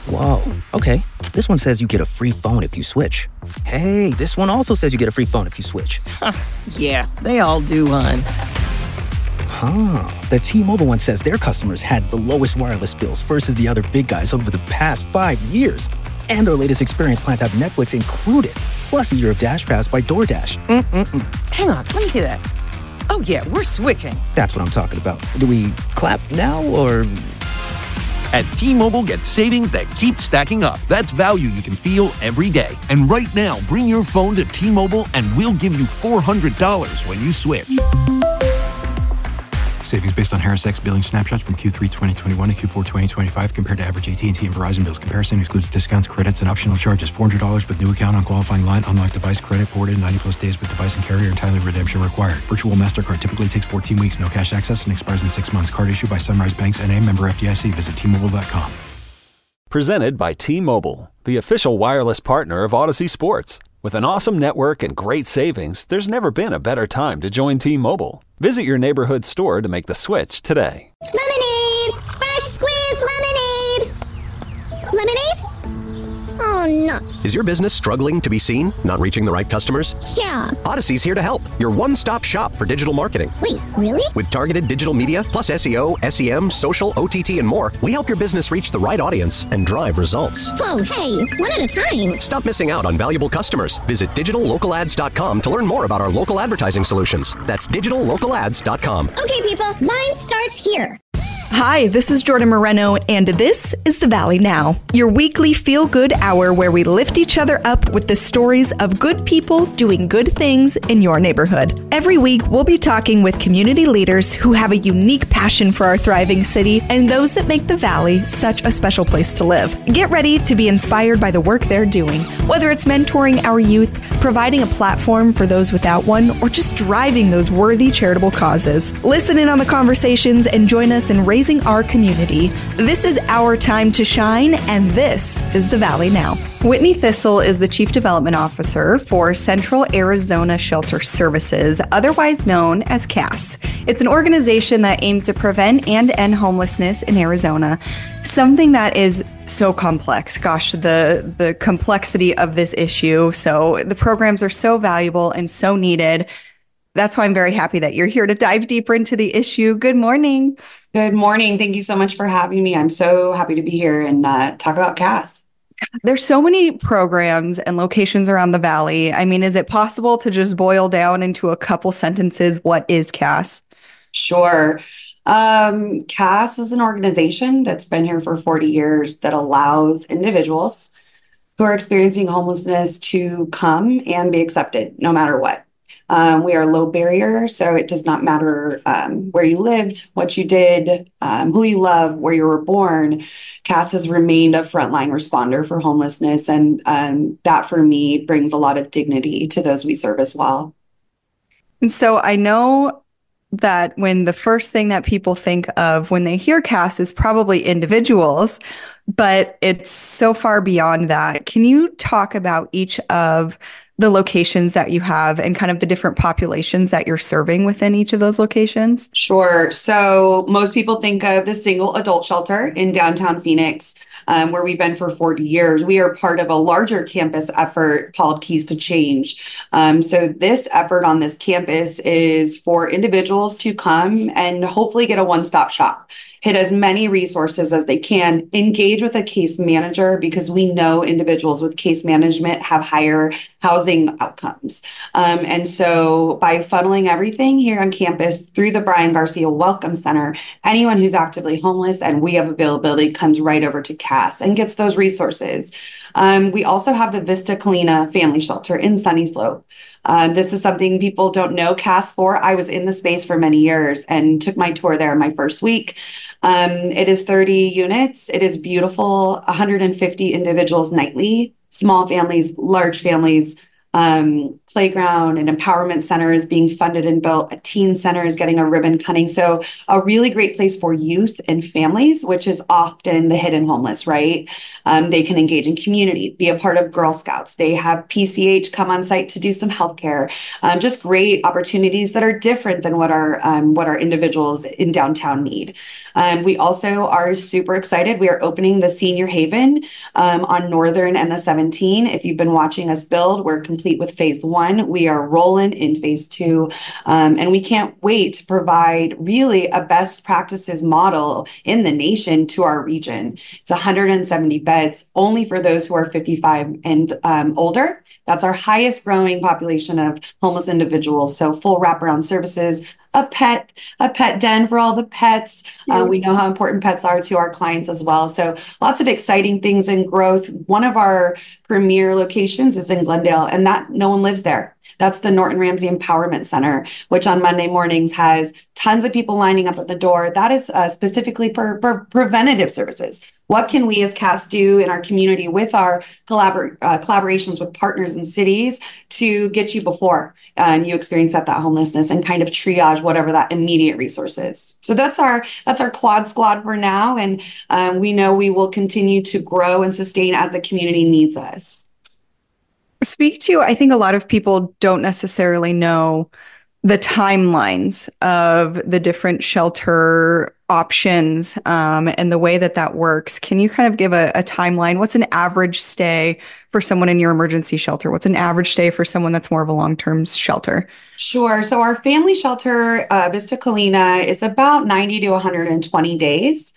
Whoa, okay. This one says you get a free phone if you switch. Hey, this one also says you get a free phone if you switch. Yeah, they all do, hon. The T-Mobile one says their customers had the lowest wireless bills versus the other big guys over the past 5 years. And their latest experience plans have Netflix included, plus a year of Dash Pass by DoorDash. Hang on, let me see that. Oh yeah, we're switching. That's what I'm talking about. Do we clap now, or...? At T-Mobile, get savings that keep stacking up. That's value you can feel every day. And right now, bring your phone to T-Mobile and we'll give you $400 when you switch. Savings based on Harris X billing snapshots from Q3 2021 to Q4 2025 compared to average AT&T and Verizon bills. Comparison excludes discounts, credits, and optional charges. $400 with new account on qualifying line. Unlocked device credit ported 90 plus days with device and carrier and timely redemption required. Virtual MasterCard typically takes 14 weeks. No cash access and expires in 6 months. Card issued by Sunrise Banks N.A. member FDIC. Visit T-Mobile.com. Presented by T-Mobile, the official wireless partner of Odyssey Sports. With an awesome network and great savings, there's never been a better time to join T-Mobile. Visit your neighborhood store to make the switch today. Lemonade! Fresh squeezed lemonade! Lemonade? Oh, nuts. Is your business struggling to be seen? Not reaching the right customers? Yeah. Odyssey's here to help. Your one-stop shop for digital marketing. Wait, really? With targeted digital media, plus SEO, SEM, social, OTT, and more, we help your business reach the right audience and drive results. Whoa, hey, one at a time. Stop missing out on valuable customers. Visit digitallocalads.com to learn more about our local advertising solutions. That's digitallocalads.com. Okay, people, line starts here. Hi, this is Jordan Moreno, and this is The Valley Now, your weekly feel-good hour where we lift each other up with the stories of good people doing good things in your neighborhood. Every week, we'll be talking with community leaders who have a unique passion for our thriving city and those that make the Valley such a special place to live. Get ready to be inspired by the work they're doing, whether it's mentoring our youth, providing a platform for those without one, or just driving those worthy charitable causes. Listen in on the conversations and join us in raising our community. This is our time to shine, and this is The Valley Now. Whitney Thistle is the Chief Development Officer for Central Arizona Shelter Services, otherwise known as CASS. It's an organization that aims to prevent and end homelessness in Arizona, something that is so complex. Gosh, the complexity of this issue. So the programs are so valuable and so needed. That's why I'm very happy that you're here to dive deeper into the issue. Good morning. Good morning. Thank you so much for having me. I'm so happy to be here and talk about CASS. There's so many programs and locations around the Valley. I mean, is it possible to just boil down into a couple sentences? What is CASS? Sure. CASS is an organization that's been here for 40 years that allows individuals who are experiencing homelessness to come and be accepted no matter what. We are low barrier, so it does not matter where you lived, what you did, who you love, where you were born. CASS has remained a frontline responder for homelessness, and that for me brings a lot of dignity to those we serve as well. And so I know that when the first thing that people think of when they hear CASS is probably individuals, but it's so far beyond that. Can you talk about each of the locations that you have and kind of the different populations that you're serving within each of those locations? Sure. So most people think of the single adult shelter in downtown Phoenix, where we've been for 40 years. We are part of a larger campus effort called Keys to Change. So this effort on this campus is for individuals to come and hopefully get a one-stop shop. Hit as many resources as they can, engage with a case manager because we know individuals with case management have higher housing outcomes. And so by funneling everything here on campus through the Brian Garcia Welcome Center, anyone who's actively homeless and we have availability comes right over to CASS and gets those resources. We also have the Vista Colina Family Shelter in Sunny Slope. This is something people don't know CASS for. I was in the space for many years and took my tour there my first week. It is 30 units. It is beautiful, 150 individuals nightly, small families, large families, playground, an empowerment center is being funded and built. A teen center is getting a ribbon cutting. So a really great place for youth and families, which is often the hidden homeless, right? They can engage in community, be a part of Girl Scouts. They have PCH come on site to do some healthcare. Just great opportunities that are different than what our individuals in downtown need. We also are super excited. We are opening the Senior Haven on Northern and the 17. If you've been watching us build, we're complete with phase 1. We are rolling in phase 2. And we can't wait to provide really a best practices model in the nation to our region. It's 170 beds only for those who are 55 and older. That's our highest growing population of homeless individuals. So full wraparound services, a pet den for all the pets. We know how important pets are to our clients as well. So lots of exciting things in growth. One of our premier locations is in Glendale, and that no one lives there. That's the Norton Ramsey Empowerment Center, which on Monday mornings has tons of people lining up at the door. That is specifically for preventative services. What can we as CAST do in our community with our collaborations with partners and cities to get you before you experience that homelessness and kind of triage whatever that immediate resource is. So that's our quad squad for now. And we know we will continue to grow and sustain as the community needs us. Speak to, I think a lot of people don't necessarily know the timelines of the different shelter options and the way that works. Can you kind of give a timeline? What's an average stay for someone in your emergency shelter? What's an average stay for someone that's more of a long-term shelter? Sure. So our family shelter, Vista Colina, is about 90 to 120 days.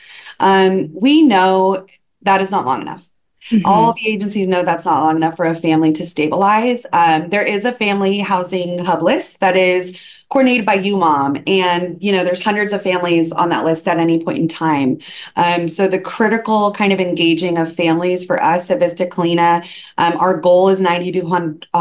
We know that is not long enough. Mm-hmm. All the agencies know that's not long enough for a family to stabilize. There is a family housing hub list that is coordinated by UMOM. And, there's hundreds of families on that list at any point in time. So the critical kind of engaging of families for us at Vista Colina, our goal is 90 to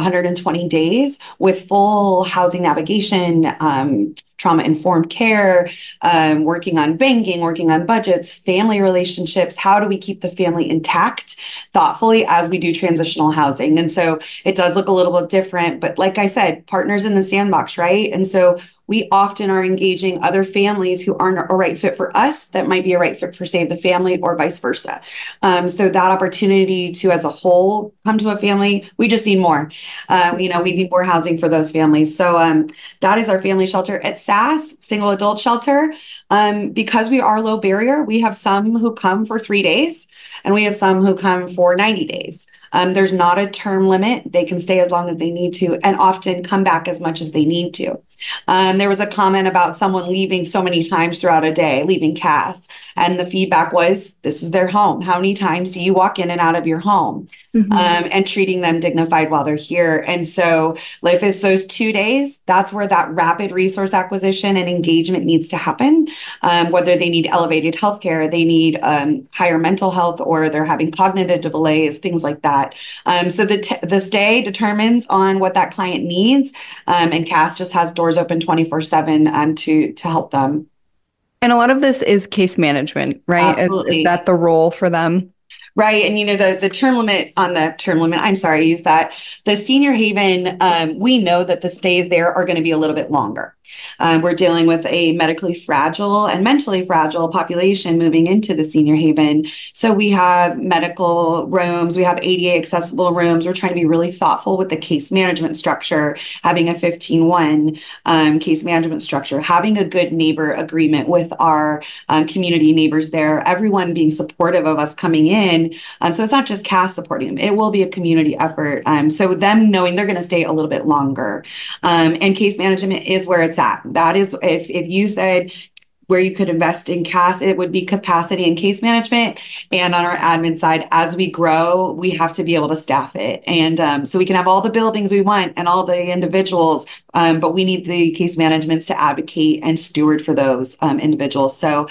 120 days with full housing navigation, trauma-informed care, working on banking, working on budgets, family relationships. How do we keep the family intact thoughtfully as we do transitional housing? And so it does look a little bit different, but like I said, partners in the sandbox, right? And so we often are engaging other families who aren't a right fit for us that might be a right fit for Save the Family or vice versa. So that opportunity to, as a whole, come to a family, we just need more. We need more housing for those families. So that is our family shelter. At SAS, single adult shelter, because we are low barrier, we have some who come for 3 days and we have some who come for 90 days. There's not a term limit. They can stay as long as they need to and often come back as much as they need to. There was a comment about someone leaving so many times throughout a day, leaving CAST. And the feedback was, this is their home. How many times do you walk in and out of your home? Mm-hmm. And treating them dignified while they're here. And so if it's those 2 days, that's where that rapid resource acquisition and engagement needs to happen. Whether they need elevated healthcare, they need higher mental health, or they're having cognitive delays, things like that. So the stay determines on what that client needs. And CAST just has doors open 24/7 to help them. And a lot of this is case management, right? Is that the role for them? Right. And, the term limit on the term limit, I'm sorry, I use that. The Senior Haven, we know that the stays there are going to be a little bit longer. We're dealing with a medically fragile and mentally fragile population moving into the Senior Haven. So we have medical rooms, we have ADA accessible rooms. We're trying to be really thoughtful with the case management structure, having a 15-1 case management structure, having a good neighbor agreement with our community neighbors there, everyone being supportive of us coming in. So it's not just CAST supporting them. It will be a community effort. So them knowing they're going to stay a little bit longer. And case management is where it's at. That is, if you said where you could invest in CAST, it would be capacity and case management. And on our admin side, as we grow, we have to be able to staff it. And so we can have all the buildings we want and all the individuals, but we need the case managements to advocate and steward for those individuals. So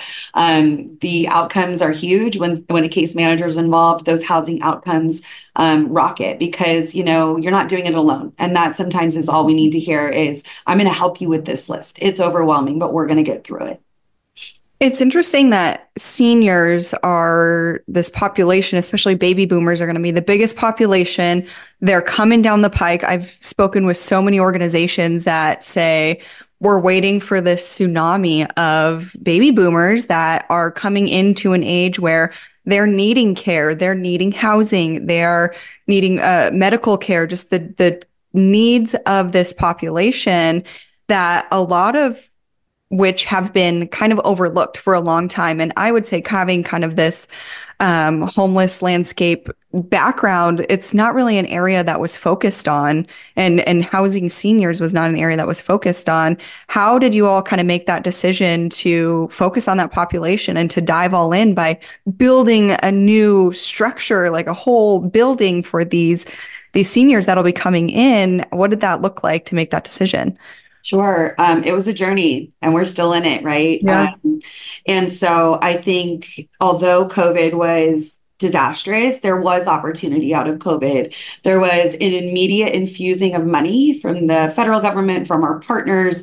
the outcomes are huge when a case manager is involved. Those housing outcomes rocket because, you're not doing it alone. And that sometimes is all we need to hear is, I'm going to help you with this list. It's overwhelming, but we're going to get through it. It's interesting that seniors are this population, especially baby boomers, are going to be the biggest population. They're coming down the pike. I've spoken with so many organizations that say we're waiting for this tsunami of baby boomers that are coming into an age where they're needing care, they're needing housing, they're needing medical care, just the needs of this population that a lot of which have been kind of overlooked for a long time. And I would say having kind of this homeless landscape background, it's not really an area that was focused on, and housing seniors was not an area that was focused on. How did you all kind of make that decision to focus on that population and to dive all in by building a new structure, like a whole building for these seniors that'll be coming in? What did that look like to make that decision? Sure. It was a journey and we're still in it, right? Yeah. And so I think although COVID was disastrous, there was opportunity out of COVID. There was an immediate infusing of money from the federal government, from our partners,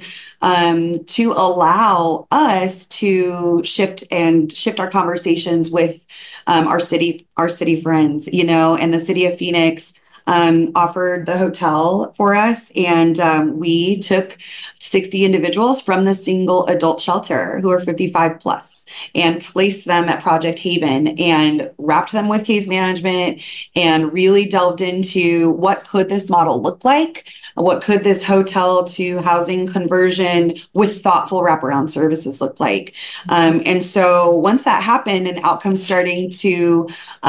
to allow us to shift our conversations with our city friends, and the city of Phoenix offered the hotel for us. And we took 60 individuals from the single adult shelter who are 55 plus and placed them at Project Haven and wrapped them with case management and really delved into what could this model look like? What could this hotel to housing conversion with thoughtful wraparound services look like? And so once that happened and outcomes starting to,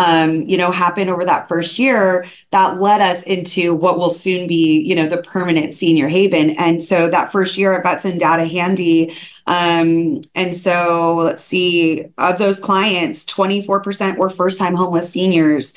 happen over that first year, that led us into what will soon be, the permanent senior haven. And so that first year, I've got some data handy. And so let's see, of those clients, 24% were first-time homeless seniors,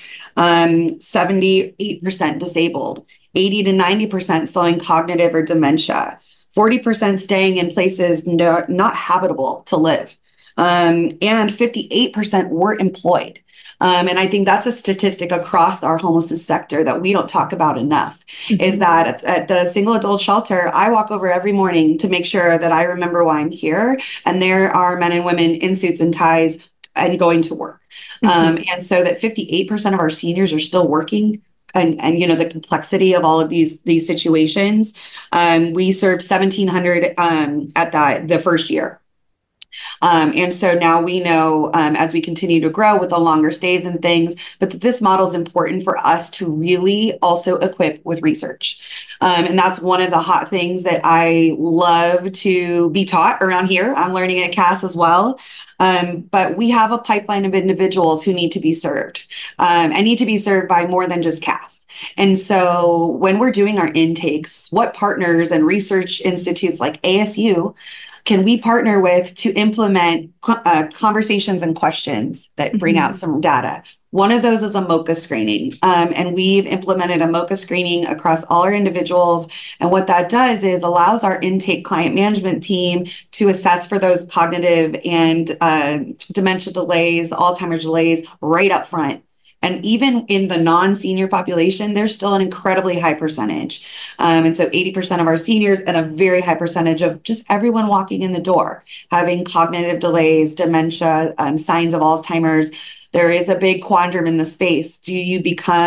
78% disabled, 80 to 90% slowing cognitive or dementia, 40% staying in places not habitable to live, and 58% were employed. And I think that's a statistic across our homelessness sector that we don't talk about enough, is that at the single adult shelter, I walk over every morning to make sure that I remember why I'm here. And there are men and women in suits and ties and going to work. And so that 58% of our seniors are still working. And the complexity of all of these situations. We served 1,700 at the first year. And so now we know, as we continue to grow with the longer stays and things, but that this model is important for us to really also equip with research. And that's one of the hot things that I love to be taught around here. I'm learning at CAS as well. But we have a pipeline of individuals who need to be served, and need to be served by more than just CAS. And so when we're doing our intakes, what partners and research institutes like ASU can we partner with to implement conversations and questions that bring out some data? One of those is a MOCA screening. And we've implemented a MOCA screening across all our individuals. And what that does is allows our intake client management team to assess for those cognitive and dementia delays, Alzheimer's delays right up front. And even in the non-senior population, there's still an incredibly high percentage. And so 80% of our seniors and a very high percentage of just everyone walking in the door having cognitive delays, dementia, signs of Alzheimer's. There is a big quandrum in the space. Do you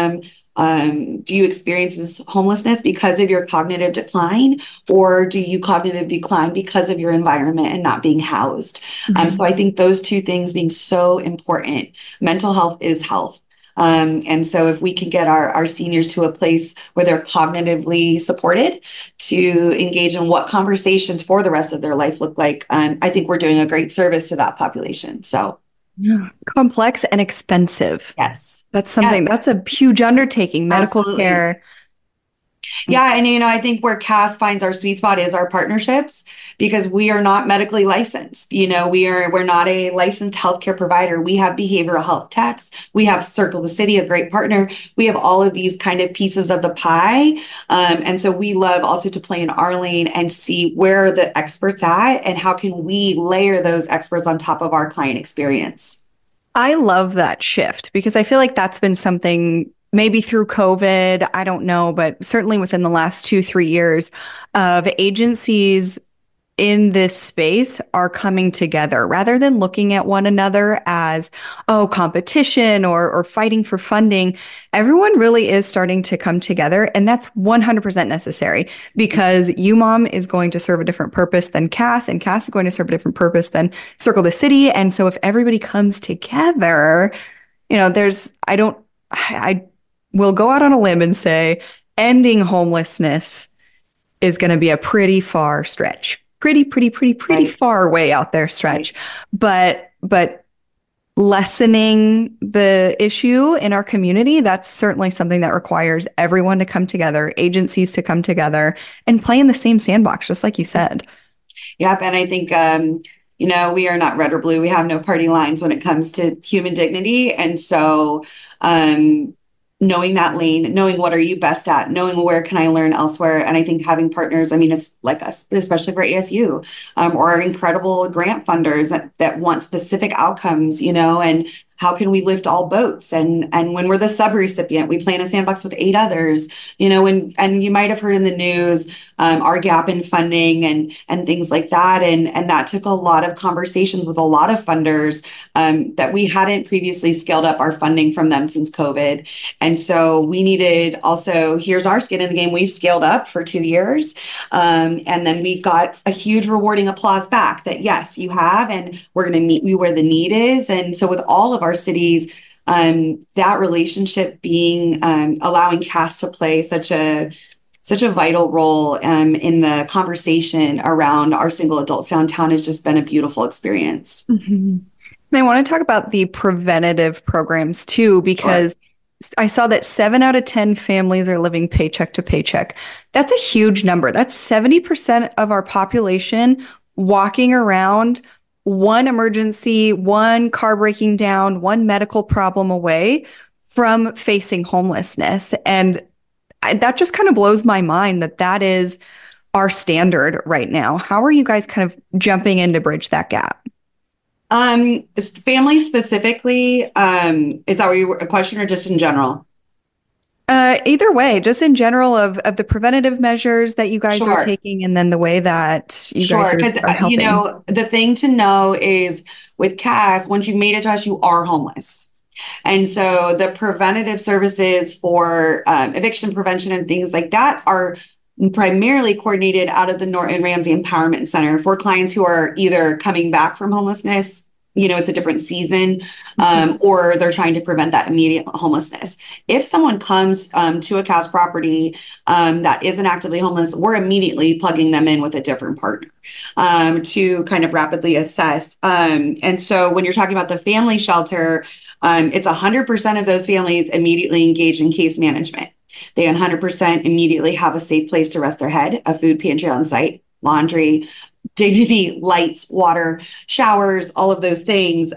experience this homelessness because of your cognitive decline, or do you cognitive decline because of your environment and not being housed? So I think those two things being so important. Mental health is health. And so if we can get our seniors to a place where they're cognitively supported to engage in what conversations for the rest of their life look like, I think we're doing a great service to that population. So yeah. Complex and expensive. Yes. That's something, that's a huge undertaking, medical Absolutely. care. Yeah. And, I think where CAS finds our sweet spot is our partnerships, because we are not medically licensed. We're not a licensed healthcare provider. We have behavioral health techs. We have Circle the City, a great partner. We have all of these kind of pieces of the pie. And so we love also to play in our lane and see where are the experts at and how can we layer those experts on top of our client experience. I love that shift because I feel like that's been something maybe through COVID, I don't know, but certainly within the last 2-3 years of agencies in this space are coming together rather than looking at one another as, oh, competition or fighting for funding. Everyone really is starting to come together, and that's 100% necessary because UMOM is going to serve a different purpose than CAS, and CAS is going to serve a different purpose than Circle the City. And so if everybody comes together, I will go out on a limb and say ending homelessness is going to be a pretty far stretch, pretty right. Far way out there stretch. Right. But lessening the issue in our community, that's certainly something that requires everyone to come together, agencies to come together and play in the same sandbox, just like you said. Yep. And I think, we are not red or blue. We have no party lines when it comes to human dignity. And so, knowing that lane, knowing what are you best at, knowing where can I learn elsewhere. And I think having partners, it's like us, especially for ASU, or our incredible grant funders that want specific outcomes, and how can we lift all boats? And when we're the sub-recipient, we play in a sandbox with 8 others, and you might have heard in the news, our gap in funding and things like that. And that took a lot of conversations with a lot of funders that we hadn't previously scaled up our funding from them since COVID. And so we needed also, here's our skin in the game. We've scaled up for 2 years. And then we got a huge rewarding applause back that, yes, you have, and we're going to meet you where the need is. And so with all of our cities, that relationship being allowing CAS to play such a vital role in the conversation around our single adults downtown has just been a beautiful experience. Mm-hmm. And I want to talk about the preventative programs too, because I saw that 7 out of 10 families are living paycheck to paycheck. That's a huge number. That's 70% of our population walking around one emergency, one car breaking down, one medical problem away from facing homelessness. And that just kind of blows my mind that is our standard right now. How are you guys kind of jumping in to bridge that gap? Family specifically, is that a question or just in general? Either way, just in general of the preventative measures that you guys are taking, and then the way that you guys are helping. The thing to know is with CAS, once you've made it to us, you are homeless. And so the preventative services for eviction prevention and things like that are primarily coordinated out of the Norton Ramsey Empowerment Center for clients who are either coming back from homelessness, it's a different season, or they're trying to prevent that immediate homelessness. If someone comes to a CAS property that isn't actively homeless, we're immediately plugging them in with a different partner to kind of rapidly assess. And so when you're talking about the family shelter, it's 100% of those families immediately engage in case management. They 100% immediately have a safe place to rest their head, a food pantry on site, laundry, dignity, lights, water, showers, all of those things.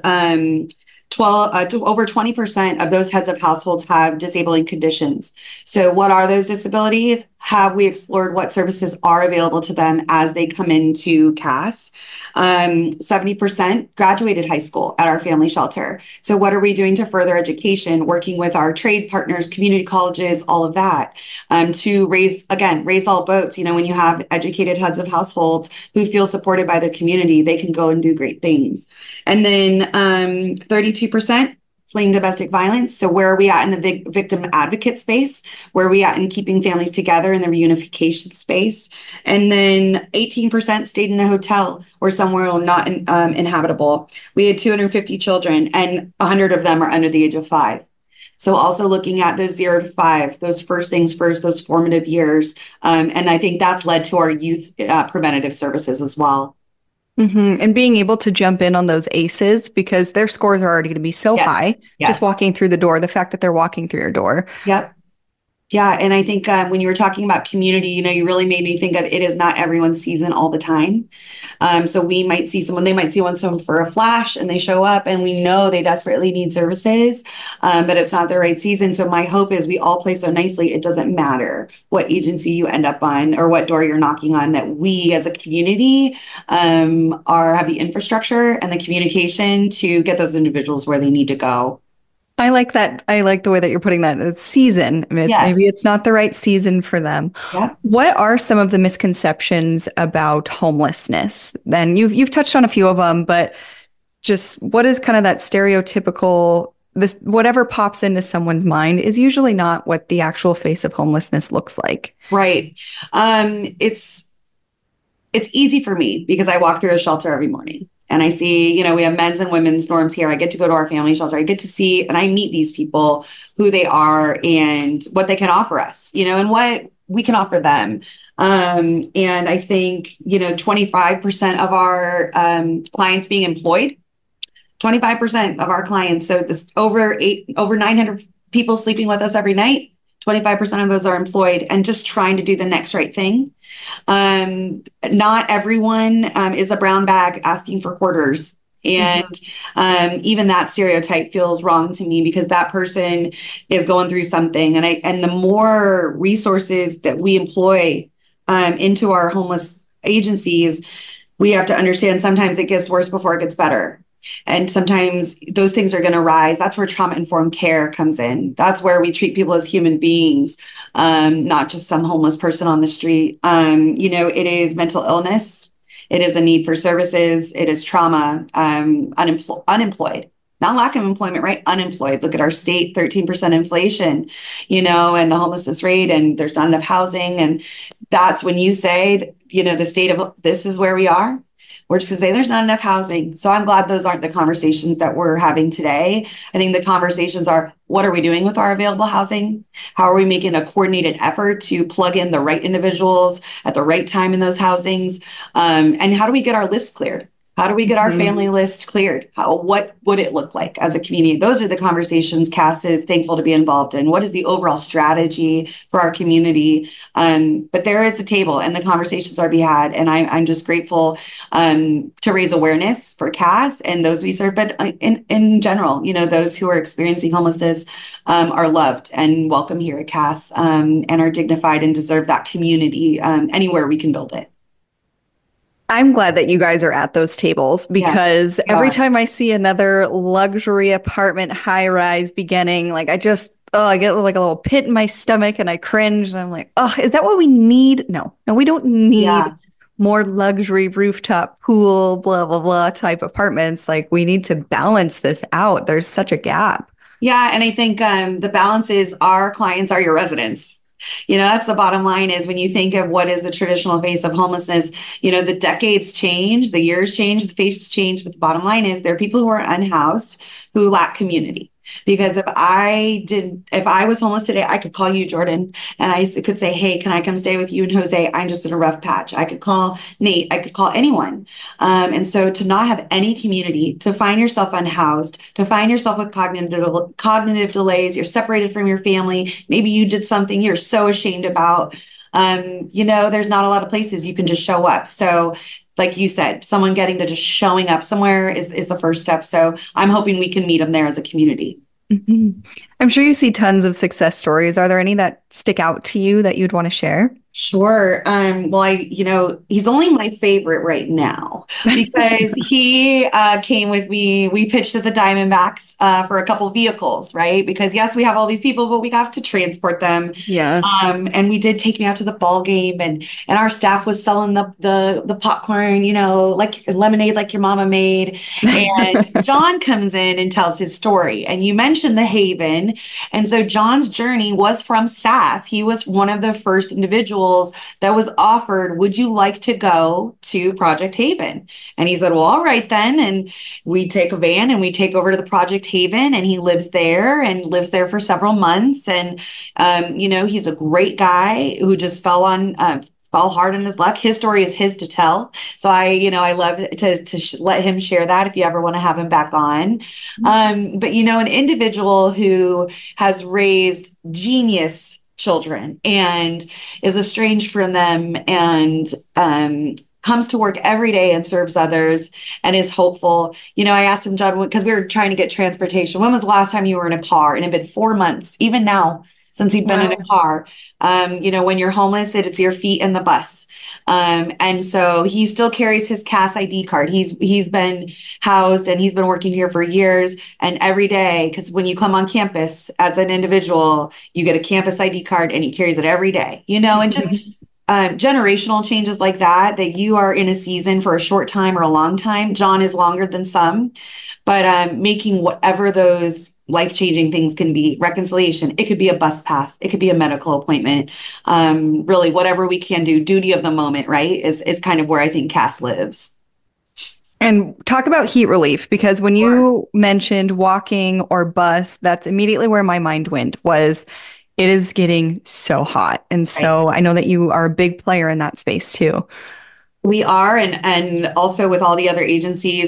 Over 20% of those heads of households have disabling conditions. So what are those disabilities? Have we explored what services are available to them as they come into CAS? 70% graduated high school at our family shelter. So what are we doing to further education, working with our trade partners, community colleges, all of that, to raise all boats. When you have educated heads of households who feel supported by their community, they can go and do great things. And then 32% fleeing domestic violence. So where are we at in the victim advocate space? Where are we at in keeping families together in the reunification space? And then 18% stayed in a hotel or somewhere not inhabitable. We had 250 children, and 100 of them are under the age of 5. So also looking at those 0 to 5, those first things first, those formative years. And I think that's led to our youth preventative services as well. Mm-hmm. And being able to jump in on those ACEs because their scores are already going to be so high, just walking through the door, the fact that they're walking through your door. Yep. Yeah. And I think when you were talking about community, you really made me think of it is not everyone's season all the time. So we might see someone, they might see someone for a flash and they show up and we know they desperately need services, but it's not the right season. So my hope is we all play so nicely. It doesn't matter what agency you end up on or what door you're knocking on, that we as a community have the infrastructure and the communication to get those individuals where they need to go. I like that. I like the way that you're putting that. It's season. Maybe it's not the right season for them. Yeah. What are some of the misconceptions about homelessness? Then you've touched on a few of them, but just what is kind of that stereotypical, this whatever pops into someone's mind is usually not what the actual face of homelessness looks like. Right. It's easy for me because I walk through a shelter every morning. And I see, we have men's and women's dorms here. I get to go to our family shelter. I get to see and I meet these people, who they are and what they can offer us, and what we can offer them. And I think, 25% of our clients being employed, 25% of our clients. So this over 900 people sleeping with us every night. 25% of those are employed and just trying to do the next right thing. Not everyone is a brown bag asking for quarters. And even that stereotype feels wrong to me because that person is going through something. And the more resources that we employ into our homeless agencies, we have to understand sometimes it gets worse before it gets better. And sometimes those things are going to rise. That's where trauma-informed care comes in. That's where we treat people as human beings, not just some homeless person on the street. It is mental illness. It is a need for services. It is trauma, unemployed. Not lack of employment, right? Unemployed. Look at our state, 13% inflation, and the homelessness rate, and there's not enough housing. And that's when you say, the state of this is where we are. We're just going to say there's not enough housing. So I'm glad those aren't the conversations that we're having today. I think the conversations are, what are we doing with our available housing? How are we making a coordinated effort to plug in the right individuals at the right time in those housings? And how do we get our list cleared? How do we get our family list cleared? What would it look like as a community? Those are the conversations Cass is thankful to be involved in. What is the overall strategy for our community? But there is a table and the conversations are to be had. And I'm just grateful to raise awareness for Cass and those we serve. But in general, those who are experiencing homelessness are loved and welcome here at Cass and are dignified and deserve that community anywhere we can build it. I'm glad that you guys are at those tables because every time I see another luxury apartment high rise beginning, like I get like a little pit in my stomach and I cringe and I'm like, oh, is that what we need? No, we don't need more luxury rooftop pool, blah, blah, blah type apartments. Like we need to balance this out. There's such a gap. Yeah. And I think the balance is our clients are your residents. That's the bottom line is when you think of what is the traditional face of homelessness, the decades change, the years change, the faces change. But the bottom line is there are people who are unhoused who lack community. Because if I was homeless today, I could call you, Jordan, and I could say, hey, can I come stay with you and Jose? I'm just in a rough patch. I could call Nate. I could call anyone. And so to not have any community, to find yourself unhoused, to find yourself with cognitive delays, you're separated from your family. Maybe you did something you're so ashamed about. There's not a lot of places you can just show up. So like you said, someone getting to just showing up somewhere is the first step. So I'm hoping we can meet them there as a community. Mm-hmm. I'm sure you see tons of success stories. Are there any that stick out to you that you'd want to share? Sure. Well, he's only my favorite right now because he came with me. We pitched at the Diamondbacks for a couple vehicles, right? Because yes, we have all these people, but we have to transport them. Yes. And we did take me out to the ball game, and our staff was selling the popcorn, like lemonade, like your mama made. And John comes in and tells his story. And you mentioned the Haven, and so John's journey was from SAS. He was one of the first individuals that was offered, would you like to go to Project Haven? And he said, well, all right then. And we take a van and we take over to the Project Haven, and he lives there for several months. And, he's a great guy who just fell hard on his luck. His story is his to tell. So I love to let him share that if you ever want to have him back on. But an individual who has raised genius children and is estranged from them and comes to work every day and serves others and is hopeful. I asked him, John, because we were trying to get transportation. When was the last time you were in a car? And it had been 4 months. Even now, since he'd been in a car. When you're homeless, it's your feet in the bus. And so he still carries his CAS ID card. He's been housed and he's been working here for years. And every day, because when you come on campus as an individual, you get a campus ID card and he carries it every day, and just generational changes like that you are in a season for a short time or a long time. John is longer than some, but making whatever those life-changing things can be. Reconciliation, it could be a bus pass, it could be a medical appointment, really whatever we can do. Duty of the moment, right, is kind of where I think CAS lives. And talk about heat relief, because when you mentioned walking or bus, that's immediately where my mind went, was it is getting so hot. And so I know that you are a big player in that space too. We are, and also with all the other agencies,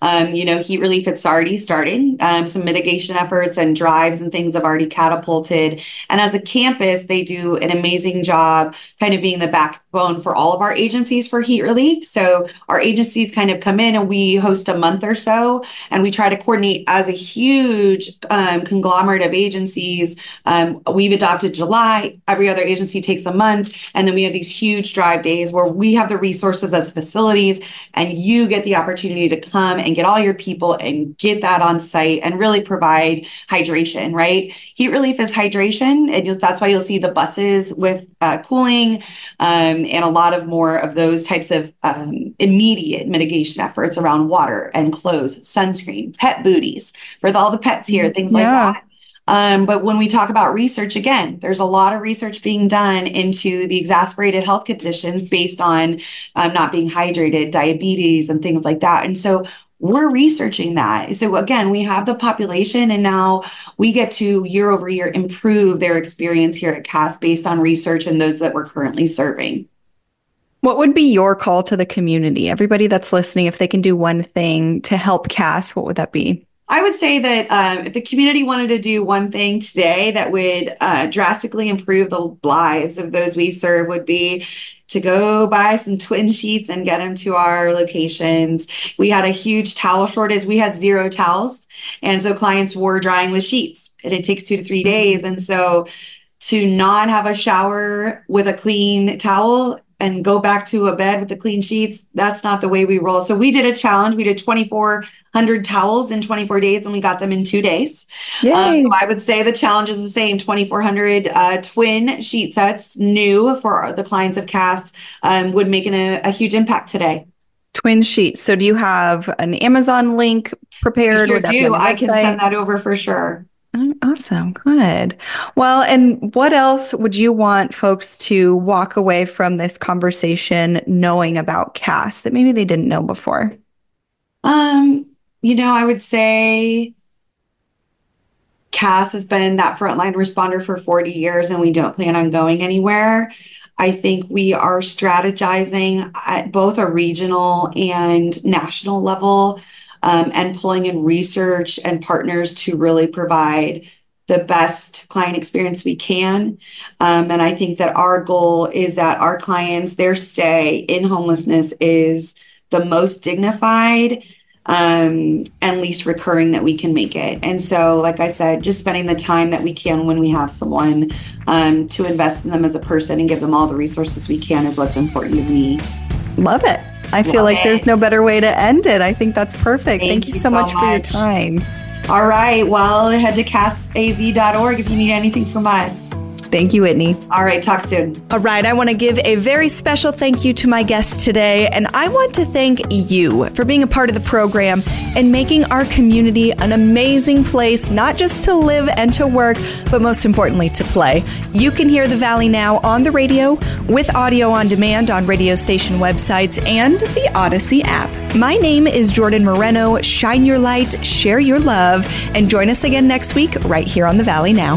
heat relief, it's already starting. Some mitigation efforts and drives and things have already catapulted. And as a campus, they do an amazing job kind of being the backbone for all of our agencies for heat relief. So our agencies kind of come in and we host a month or so, and we try to coordinate as a huge conglomerate of agencies. We've adopted July. Every other agency takes a month. And then we have these huge drive days where we have the resources as facilities, and you get the opportunity to come and get all your people and get that on site and really provide hydration, right? Heat relief is hydration. And that's why you'll see the buses with cooling and a lot of more of those types of immediate mitigation efforts around water and clothes, sunscreen, pet booties for all the pets here, things like that. But when we talk about research, again, there's a lot of research being done into the exacerbated health conditions based on not being hydrated, diabetes, and things like that. And so we're researching that. So again, we have the population, and now we get to year over year improve their experience here at CAS based on research and those that we're currently serving. What would be your call to the community? Everybody that's listening, if they can do one thing to help CAS, what would that be? I would say that if the community wanted to do one thing today that would drastically improve the lives of those we serve, would be to go buy some twin sheets and get them to our locations. We had a huge towel shortage. We had 0 towels. And so clients were drying with sheets, and it takes 2 to 3 days. And so to not have a shower with a clean towel and go back to a bed with the clean sheets, that's not the way we roll. So we did a challenge. We did 2,400 towels in 24 days, and we got them in 2 days. So I would say the challenge is the same. 2,400 twin sheet sets, new for the clients of CAS, would make a huge impact today. Twin sheets. So do you have an Amazon link prepared? I do. I can send that over for sure. Awesome. Good. Well, and what else would you want folks to walk away from this conversation knowing about CAS that maybe they didn't know before? I would say CAS has been that frontline responder for 40 years, and we don't plan on going anywhere. I think we are strategizing at both a regional and national level, and pulling in research and partners to really provide the best client experience we can. And I think that our goal is that our clients, their stay in homelessness is the most dignified and least recurring that we can make it. And so, like I said, just spending the time that we can when we have someone to invest in them as a person and give them all the resources we can is what's important to me. Love it. I feel like there's no better way to end it. I think that's perfect. Thank you so much for your time. All right. Well, head to casaz.org if you need anything from us. Thank you, Whitney. All right. Talk soon. All right. I want to give a very special thank you to my guest today. And I want to thank you for being a part of the program and making our community an amazing place, not just to live and to work, but most importantly, to play. You can hear the Valley Now on the radio, with audio on demand on radio station websites and the Odyssey app. My name is Jordan Moreno. Shine your light, share your love, and join us again next week right here on the Valley Now.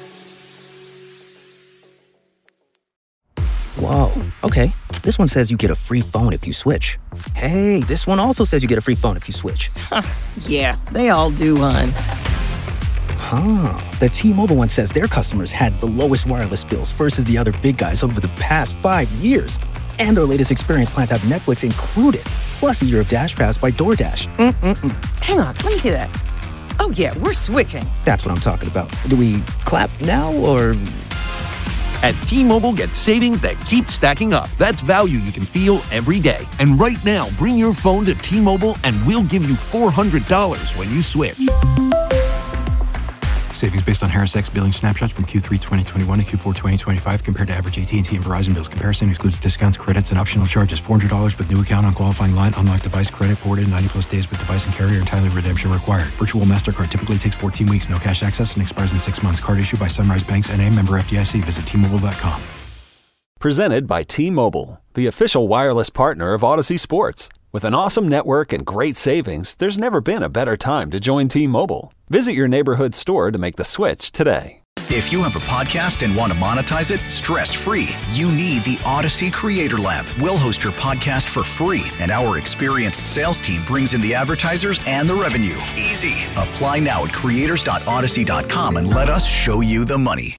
Whoa, okay. This one says you get a free phone if you switch. Hey, this one also says you get a free phone if you switch. Yeah, they all do, hon. The T-Mobile one says their customers had the lowest wireless bills versus the other big guys over the past 5 years. And their latest experience plans have Netflix included, plus a year of Dash Pass by DoorDash. Hang on, let me see that. Oh, yeah, we're switching. That's what I'm talking about. Do we clap now or... At T-Mobile, get savings that keep stacking up. That's value you can feel every day. And right now, bring your phone to T-Mobile and we'll give you $400 when you switch. Savings based on Harris X billing snapshots from Q3 2021 to Q4 2025 compared to average AT&T and Verizon bills. Comparison excludes discounts, credits, and optional charges. $400 with new account on qualifying line. Unlocked device credit ported 90-plus days with device and carrier. Entirely redemption required. Virtual MasterCard typically takes 14 weeks. No cash access and expires in 6 months. Card issued by Sunrise Banks N.A. Member FDIC. Visit T-Mobile.com. Presented by T-Mobile, the official wireless partner of Odyssey Sports. With an awesome network and great savings, there's never been a better time to join T-Mobile. Visit your neighborhood store to make the switch today. If you have a podcast and want to monetize it stress-free, you need the Odyssey Creator Lab. We'll host your podcast for free, and our experienced sales team brings in the advertisers and the revenue. Easy. Apply now at creators.odyssey.com and let us show you the money.